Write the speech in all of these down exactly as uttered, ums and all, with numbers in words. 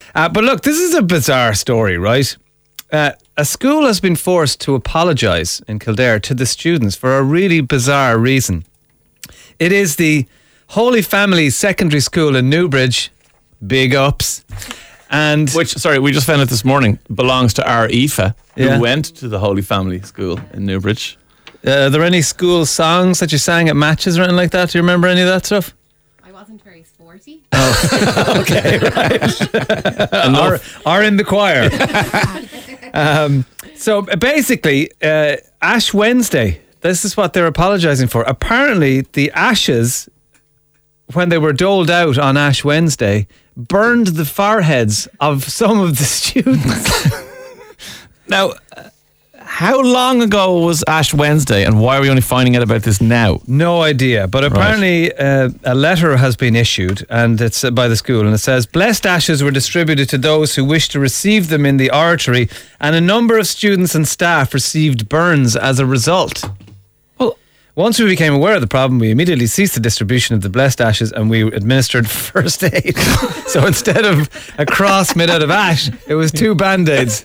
Uh, but look, this is a bizarre story, right? Uh, a school has been forced to apologise in Kildare to the students for a really bizarre reason. It is the Holy Family Secondary School in Newbridge. Big ups. And Which, sorry, we just found out this morning, belongs to our Aoife, who Yeah. went to the Holy Family School in Newbridge. uh, are there any school songs that you sang at matches or anything like that? Do you remember any of that stuff? I wasn't very sporty. Okay, right. or, or in the choir. um, so basically, uh, Ash Wednesday, this is what they're apologising for. Apparently, the ashes, when they were doled out on Ash Wednesday, burned the foreheads of some of the students. Now, uh, how long ago was Ash Wednesday, and why are we only finding out about this now? No idea, but apparently uh, a letter has been issued, and it's uh, by the school, and it says, blessed ashes were distributed to those who wished to receive them in the oratory, and a number of students and staff received burns as a result. Well, Once we became aware of the problem, we immediately ceased the distribution of the blessed ashes, and we administered first aid. So instead of a cross made out of ash, it was two band-aids.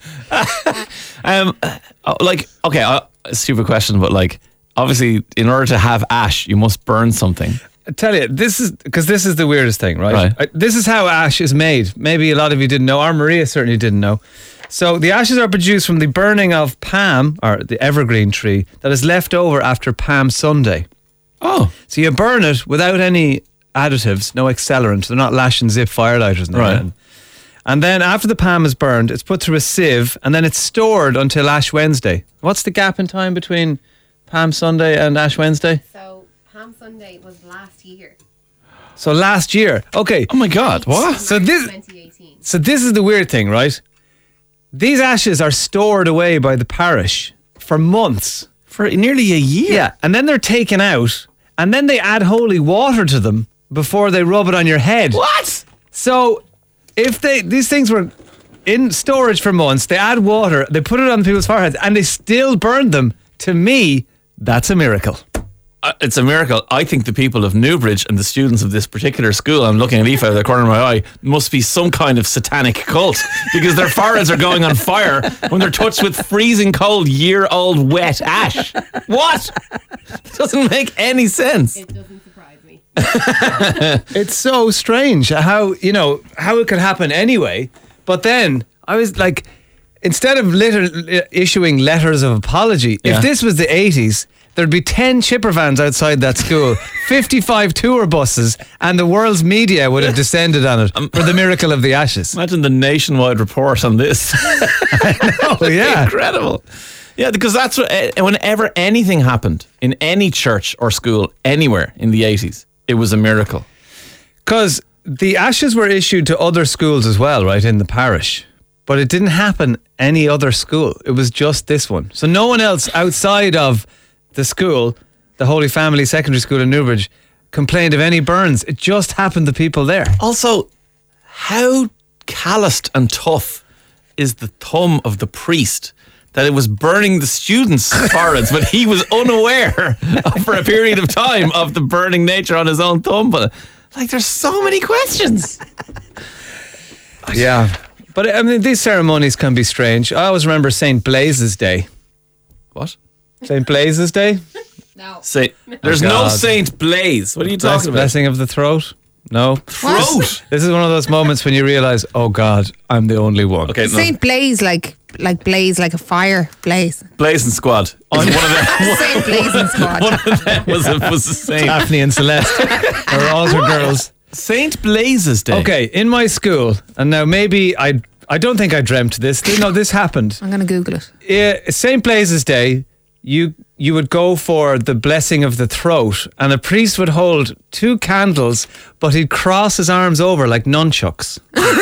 um, uh, like, okay, uh, a stupid question, but like, obviously, in order to have ash, you must burn something. I tell you, this is because this is the weirdest thing, right? Right. I, this is how ash is made. Maybe a lot of you didn't know, or Maria certainly didn't know. So the ashes are produced from the burning of palm, or the evergreen tree, that is left over after Palm Sunday. Oh, So you burn it without any additives, no accelerant. They're not lash and zip firelighters. And Right. right. And then after the palm is burned, it's put through a sieve, and then it's stored until Ash Wednesday. What's the gap in time between Palm Sunday and Ash Wednesday? So Palm Sunday was last year. So last year. Okay. oh my God, what? So this- twenty eighteen. So this is the weird thing, right? These ashes are stored away by the parish for months. For nearly a year? Yeah. And then they're taken out, and then they add holy water to them before they rub it on your head. What? So if they these things were in storage for months, they add water, they put it on people's foreheads, and they still burn them, to me, that's a miracle. Uh, it's a miracle. I think the people of Newbridge and the students of this particular school, I'm looking at Aoife out of the corner of my eye, must be some kind of satanic cult because their foreheads are going on fire when they're touched with freezing cold, year-old wet ash. What? Doesn't make any sense. It doesn't surprise me. It's so strange how, you know, how it could happen anyway. But then I was like, instead of litter, issuing letters of apology, Yeah. if this was the eighties, there'd be ten chipper vans outside that school, fifty-five tour buses, and the world's media would have descended on it for the miracle of the ashes. Imagine the nationwide report on this. Oh, yeah. Incredible. Yeah, because that's what, eh, whenever anything happened in any church or school anywhere in the eighties, it was a miracle. Because the ashes were issued to other schools as well, right, in the parish. But it didn't happen any other school. It was just this one. So no one else outside of the school, the Holy Family Secondary School in Newbridge, complained of any burns. It just happened to people there. Also, how calloused and tough is the thumb of the priest that it was burning the students' foreheads, but he was unaware for a period of time of the burning nature on his own thumb. But like, there's so many questions. Yeah. But I mean, these ceremonies can be strange. I always remember Saint Blaise's Day. What? Saint Blaise's Day? No. Say, there's Oh, no God. Saint Blaise. What are you Bless, talking about? blessing of the throat? No. Throat. This is one of those moments when you realise, oh God, I'm the only one. Okay, no. Saint Blaze, like like blaze, like a fire blaze. Blazing Squad. On one of them. Saint Blazing Squad. One of them was a, was a saint. Daphne and Celeste are altar girls. Saint Blaise's Day. Okay, in my school, and now maybe I I don't think I dreamt this. No, this happened. I'm gonna Google it. Yeah, Saint Blaise's Day, you you would go for the blessing of the throat, and a priest would hold two candles, but he'd cross his arms over like nunchucks.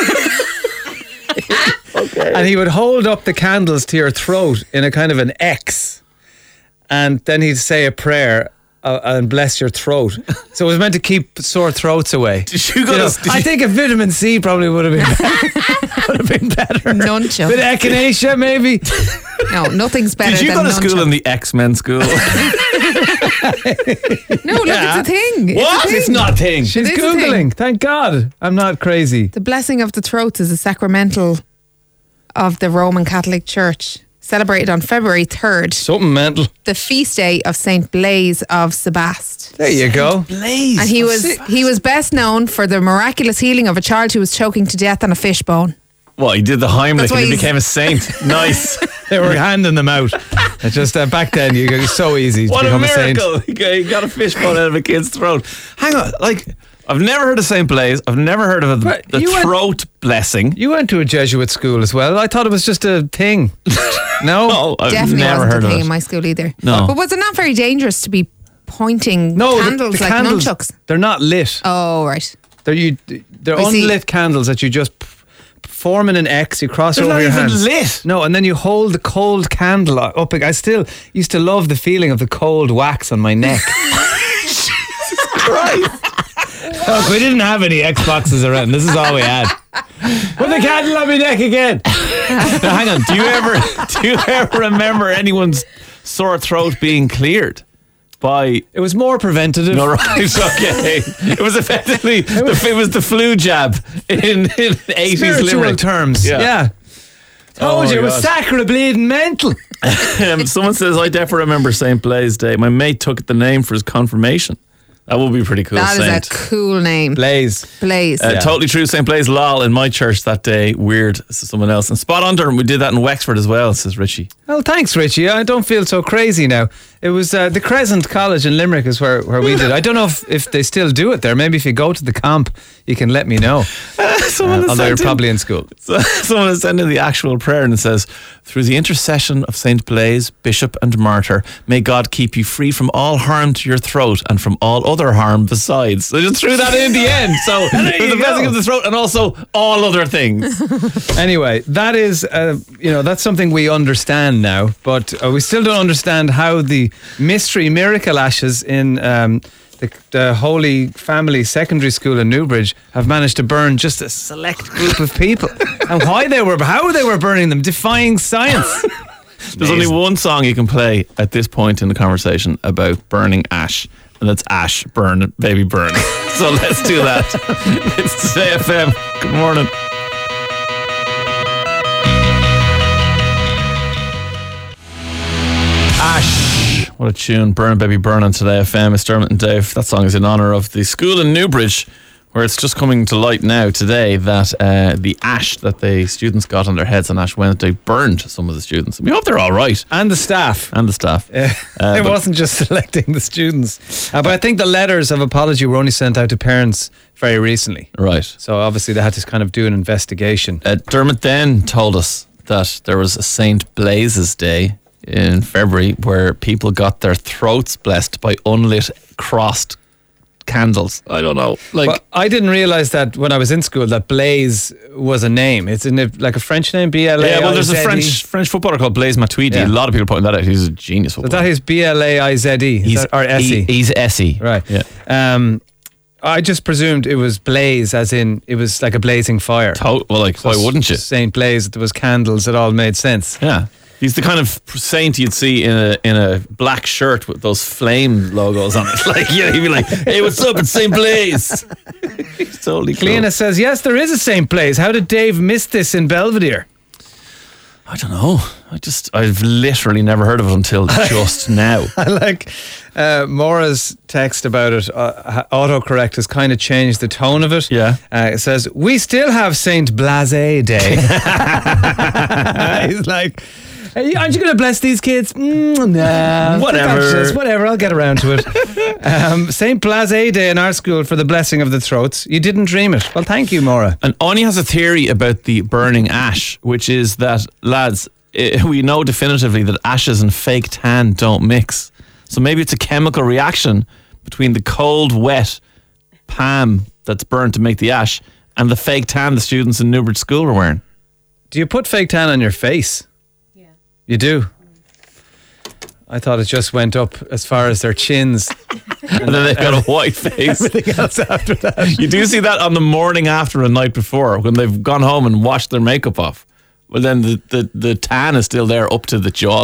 Okay. And he would hold up the candles to your throat in a kind of an X, and then he'd say a prayer. Uh, and bless your throat. So it was meant to keep sore throats away. Did you go You know, to, did I you- think a vitamin C probably would have been would have been better. Nunchuck. Bit of echinacea, maybe. No, nothing's better Did you than go to nunchuck. school in the X-Men school? No, look, Yeah. it's a thing. It's a What? thing. It's not a thing. She's It is a Googling. thing. Thank God. I'm not crazy. The blessing of the throats is a sacramental of the Roman Catholic Church, celebrated on February third, Something mental. the feast day of Saint Blaise of Sebast. There you go. Blaze. And he was he was best known for the miraculous healing of a child who was choking to death on a fishbone. Well, he did the Heimlich That's and why he he's- became a saint. Nice. They were handing them out. It's just uh, back then, you it's so easy to What a become a saint. miracle. He got, he got a fishbone out of a kid's throat. Hang on. Like, I've never heard of Saint Blaise. I've never heard of a, But the you went- throat blessing. You went to a Jesuit school as well. I thought it was just a thing. No? Oh, I've Definitely never wasn't heard a of thing it. in my school either. No. But was it not very dangerous to be pointing No, the- candles the like candles, nunchucks? they're not lit. Oh, right. They're you. They're I see. unlit candles that you just p- form in an X. You cross They're over not your even hands. lit. No, and then you hold the cold candle up. I still used to love the feeling of the cold wax on my neck. Look, we didn't have any Xboxes around. This is all we had. Put the candle on my neck again. Now, hang on. Do you ever do you ever remember anyone's sore throat being cleared by? It was more preventative. No, right. Okay. It was effectively the, it was the flu jab in in eighties Spiritual Limerick. terms. Yeah. Yeah. Oh Told my you it was God. sacred bleeding mental. Um, someone says I definitely remember Saint Blaise Day. My mate took the name for his confirmation. That would be pretty cool. That is Saint. a cool name. Blaze. Blaze. Uh, Totally true. Saint Blaise Lol in my church that day. Weird. This is someone else. And spot on, Durham. We did that in Wexford as well, says Richie. Oh, thanks, Richie. I don't feel so crazy now. It was uh, the Crescent College in Limerick is where, where we did. I don't know if, if they still do it there. Maybe if you go to the camp, you can let me know. Someone Uh, has although you're sent in- probably in school. So, someone has sent in the actual prayer and it says, through the intercession of Saint Blaise, Bishop and Martyr, may God keep you free from all harm to your throat and from all other harm besides. They just threw that in at the end. So there's you the blessing go. of the throat and also all other things. Anyway, that is, uh, you know, that's something we understand now, but uh, we still don't understand how the mystery miracle ashes in um, the, the Holy Family Secondary School in Newbridge have managed to burn just a select group of people, and why they were, how they were burning them, defying science. There's only one song you can play at this point in the conversation about burning ash, and that's Ash, Burn, Baby Burn. So let's do that. It's Today F M. Good morning. Ash. What a tune. Burn, Baby Burn on Today F M. It's Dermot and Dave. That song is in honour of the school in Newbridge, where it's just coming to light now today that uh, the ash that the students got on their heads on Ash Wednesday burned some of the students. We hope they're all right. And the staff. And the staff. Uh, Uh, it but- wasn't just selecting the students. Uh, but I think the letters of apology were only sent out to parents very recently. Right. So obviously they had to kind of do an investigation. Uh, Dermot then told us that there was a Saint Blaise's Day in February where people got their throats blessed by unlit crossed candles. I don't know. Like, But I didn't realize that when I was in school that Blaise was a name. It's in a, like a French name, B L A I Z E. yeah, well, there's a French French footballer called Blaise Matuidi. Yeah. A lot of people are pointing that out. He's a genius So footballer. that is B L A I Z E. Is he's that- or S E. he- he's S E. Right. Yeah. Um, I just presumed it was blaze, as in it was like a blazing fire. To- well, like, why wouldn't you? Saint Blaise, there was candles, it all made sense. Yeah. He's the kind of saint you'd see in a in a black shirt with those flame logos on it. Like, yeah, he'd be like, "Hey, what's up? It's Saint Blaise." He's totally cool. Cleena says, yes, there is a Saint Blaise. How did Dave miss this in Belvedere? I don't know. I just I've literally never heard of it until just now. I like uh, Maura's text about it. Uh, autocorrect has kind of changed the tone of it. Yeah. Uh, it says, we still have Saint Blase Day. He's like, hey, aren't you going to bless these kids? Mm, nah. Whatever. Just, whatever, I'll get around to it. um, Saint Blase Day in our school for the blessing of the throats. You didn't dream it. Well, thank you, Maura. And Ani has a theory about the burning ash, which is that, lads, eh, we know definitively that ashes and fake tan don't mix. So maybe it's a chemical reaction between the cold, wet palm that's burned to make the ash and the fake tan the students in Newbridge School were wearing. Do you put fake tan on your face? Yeah. You do? I thought it just went up as far as their chins. And then they've got a white face. Everything else after that. You do see that on the morning after a night before when they've gone home and washed their makeup off. Well, then the, the, the tan is still there up to the jawline.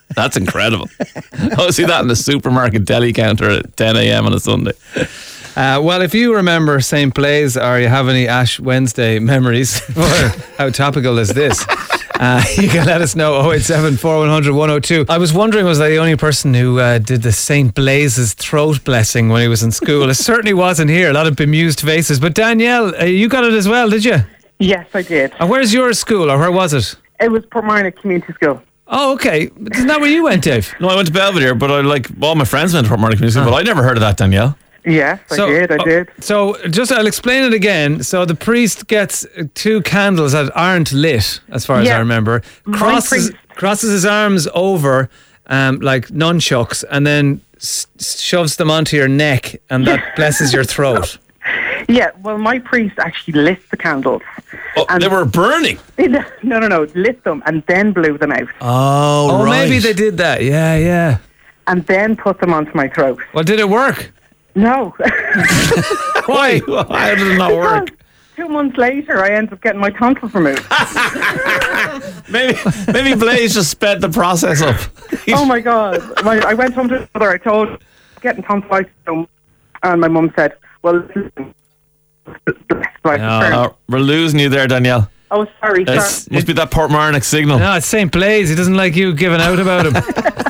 That's incredible. Oh, see that in the supermarket deli counter at ten a.m. on a Sunday. Uh, well, if you remember Saint Blaise or you have any Ash Wednesday memories, or how topical is this? Uh, you can let us know. oh eight seven, four one hundred, one oh two. I was wondering, was I the only person who uh, did the Saint Blaise's throat blessing when he was in school? It certainly wasn't here. A lot of bemused faces. But Danielle, uh, you got it as well, did you? Yes, I did. And where's your school, or where was it? It was Portmarnock Community School. Oh, okay. Isn't that where you went, Dave? No, I went to Belvedere, but I like all my friends went to Portmarnock Community School, but I never heard of that, Danielle. Yes, I did, I did. Uh, so, just I'll explain it again. So, the priest gets two candles that aren't lit, as far as Yeah. I remember, My crosses priest- crosses his arms over um, like nunchucks, and then s- shoves them onto your neck, and that blesses your throat. Yeah, well, my priest actually lit the candles. Oh, And- they were burning. No, no, no, lit them and then blew them out. Oh, Oh, right. maybe they did that. Yeah, yeah. And then put them onto my throat. Well, did it work? No. Why? How did it not work? Two months later, I ended up getting my tonsils removed. Maybe maybe Blaise just sped the process up. Oh my God. My, I went home to my mother, I told her, getting tonsillitis. And my mum said, well, listen, like, Oh, we're losing you there, Danielle. oh, sorry, It's, sorry. must be that Portmarnock signal. No, it's Saint Blaise. He doesn't like you giving out about him.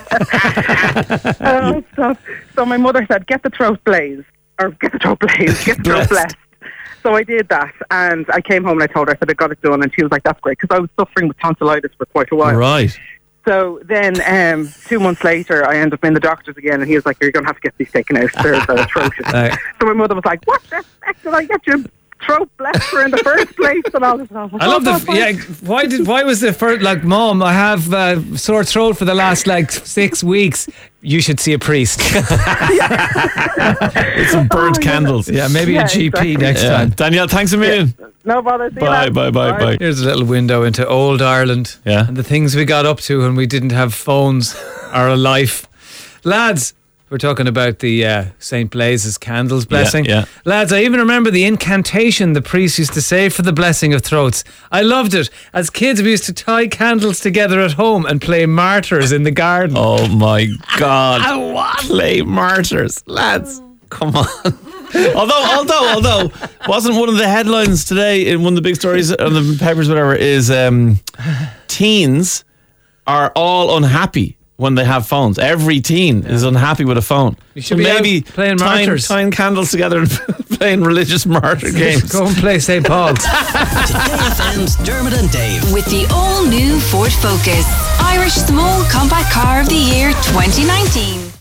Uh, so, so my mother said, get the throat blaze, or get the throat blaze, get the throat Blessed. blessed. So I did that, and I came home and I told her, I said, I got it done, and she was like, that's great, because I was suffering with tonsillitis for quite a while. Right. So then, um, two months later, I ended up in the doctor's again, and he was like, you're going to have to get these taken out. They're, they're atrocious. Right. So my mother was like, what the heck did I get your throat blessed for in the first place? And all this. And I, was like, I love "Oh, the God, yeah. Why did why was the first like, Mom? I have uh, sore throat for the last like six weeks. You should see a priest. It's some burnt Oh, yeah. candles. Yeah, maybe Yeah, a G P exactly. next Yeah. time. Danielle, thanks a million. No bother. See you Bye, later. bye, bye, bye. Here's a little window into old Ireland. Yeah. And the things we got up to when we didn't have phones or a life. Lads, we're talking about the uh, Saint Blaise's candles blessing. yeah. Lads, I even remember the incantation the priest used to say for the blessing of throats. I loved it. As kids, we used to tie candles together at home and play martyrs in the garden. Oh my God. What? Play martyrs. Lads, come on. although, although, although, wasn't one of the headlines today in one of the big stories on the papers, whatever, is um, teens are all unhappy when they have phones. Every teen is unhappy with a phone. You should So be out maybe playing tying, martyrs. tying candles together and playing religious martyr games. Go and play Saint Paul's. F M's Dermot and Dave. With the all-new Ford Focus, Irish Small Compact Car of the Year twenty nineteen.